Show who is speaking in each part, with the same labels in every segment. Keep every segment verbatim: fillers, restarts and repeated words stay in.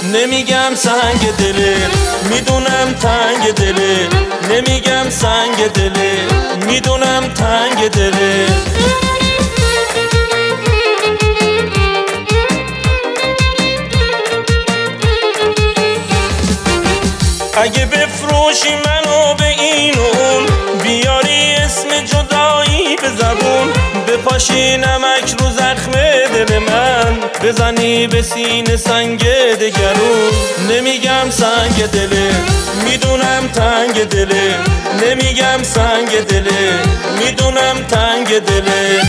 Speaker 1: نمیگم سنگ دله، میدونم تنگ دله. نمیگم سنگ دله، میدونم تنگ دله. اگه بفروشی منو به این و اون، بیاری اسم جدایی به زبون، بپاشی نمک رو زخم دل من، بزنی به سینه سنگ دگرون. نمیگم سنگ دله، میدونم تنگ دله. نمیگم سنگ دله، میدونم تنگ دله.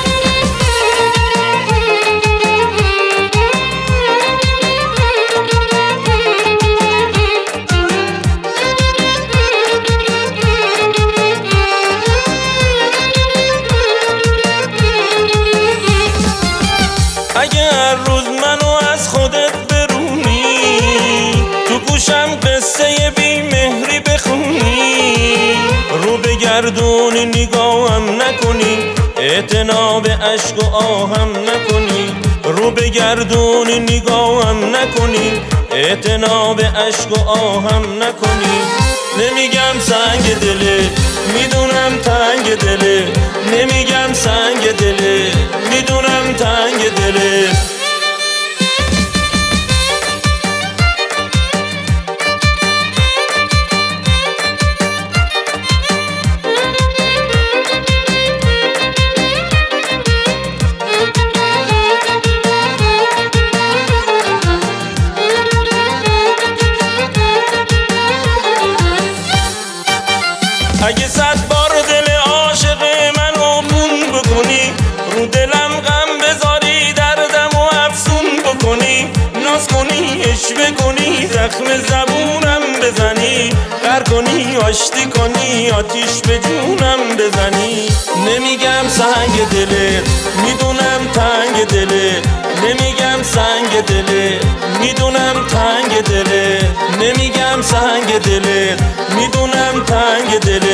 Speaker 1: اگه هر روز منو از خودت برونی، تو گوشم قصه بی مهری بخونی، رو بگردونی نگاهم نکنی، اعتنا به عشق و آهم نکنی. رو بگردونی نگاهم نکنی، اعتنا به عشق و آهم نکنی. نمیگم سنگ دله، میدونم تنگ دله. نمیگم سنگ دله، میدونم تنگ دله. اگه صد بار دل عاشق منو خون بکنی، رو دلم غم بذاری، دردم و افسون بکنی، ناز کنی عشوه کنی، زخم زبونم بزنی، غر کنی آشتی کنی، آتیش به جونم بزنی. نمیگم سنگ دله، میدونم تنگ دله. نمیگم سنگ دله، میدونم تنگ دله. نمیگم سنگ دله، میدونم تنگ دله.